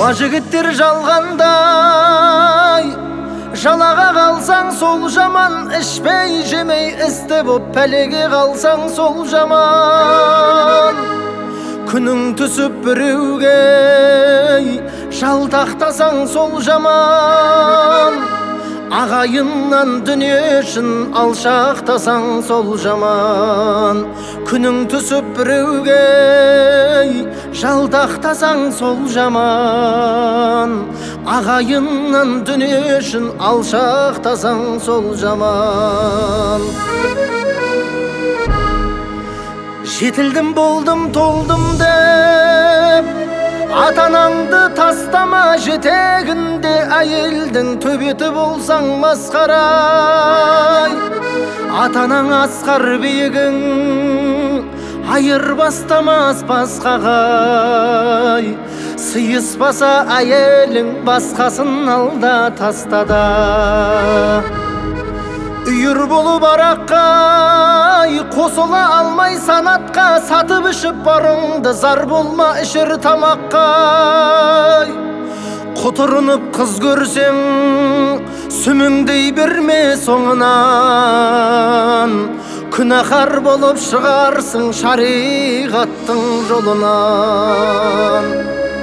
жігіттер жалғандай, жалаға қалсаң сол жаман, ішпей жемей істі боп пәлеге қалсаң сол жаман. Күнің түсіп біреуге жалтақтасаң сол жаман, ағайыннан дүние үшін алшақтасаң сол жаман. Күнің түсіп біреуге жалтақтасаң сол жаман, ағайыннан дүние үшін алшақтасаң сол жаман. Жетілдім болдым толдым деп ата-анаңды тастама, жетегінде әйелдің төбеті болсаң масқара. Ата-анаң асқар биігің айырбастамас басқаға, сыйыспаса әйелің басқасын алда тастада. Үйір болып араққа қосыла алмай санатқа, сатып ішіп барыңды зар болма ішір тамаққа. Құтырынып қыз көрсең сүміңдей берме соңынан, күнәһар болып шығарсың шариғаттың жолынан.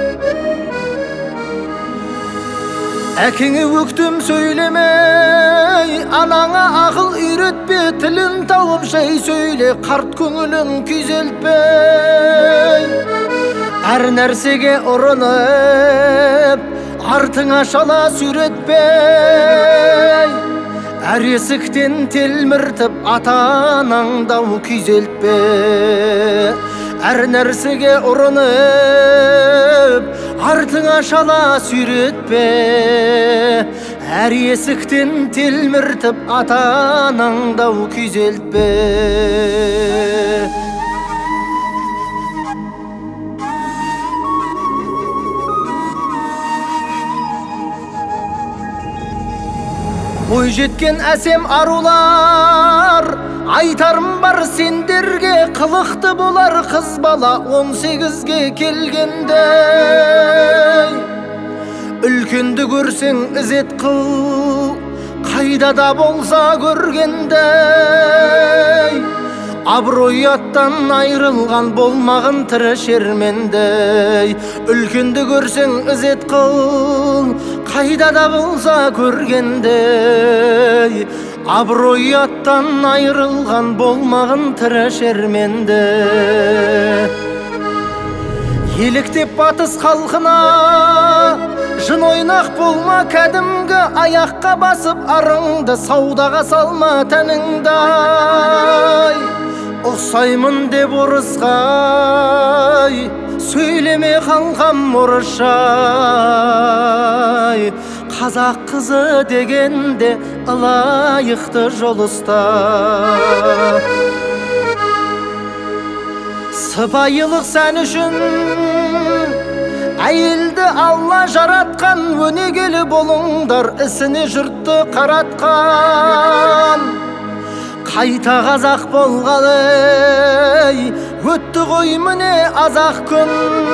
Әкеңе өктем сөйлемей, анаңа ақыл үйретпе, тілін тауып жай сөйле, қарт көңілін күйзелтпей. Әр нәрсеге ұрынып, артыңа шала сүйретпей. Әр есіктен телміртіп, ата-анаңдау күйзелтпе. Әр нәрсеге ұрынып, артыңа шала сүйретпе. Әр есіктен телміртіп, ата-анаңдау күйзелтпе. Бой жеткен әсем арулар, айтарым бар сендерге, қылықты болар қыз бала 18-ге келгенде. Үлкенді көрсең ізет қыл, қайда да болса көргенде. Абырой аттан айрылған болмағын тірі шермендей. Үлкенді көрсең ізет қыл, қайда да болса көргендей. Абырой аттан айрылған болмағын тірі шерменде. Еліктеп батыс халқына жын ойнақ болма, кәдімгі аяққа басып арыңды саудаға салма тәніңдай. Ұқсаймын деп орысқай, сөйлеме қалқам орысшай. Қазақ қызы дегенде ылайықты жол ұста. Сыпайылық сән үшін әйелді Алла жаратқан, өнегелі болыңдар ісіне жұртты қаратқан. Қайта қазақ болғалы өтті ғой міне азақ күн.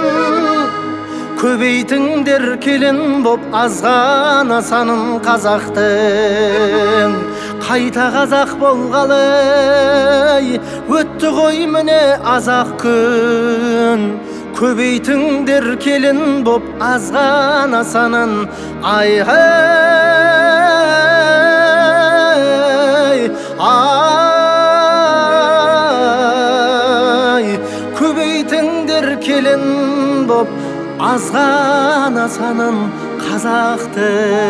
Көбейтіңдер келін боп азғана санын қазақтың. Қайта қазақ болғалы өтті ғой міне азақ күн. Көбейтіңдер келін боп азғана санын. Ай, көбейтіңдер келін боп азғана санын қазақтың.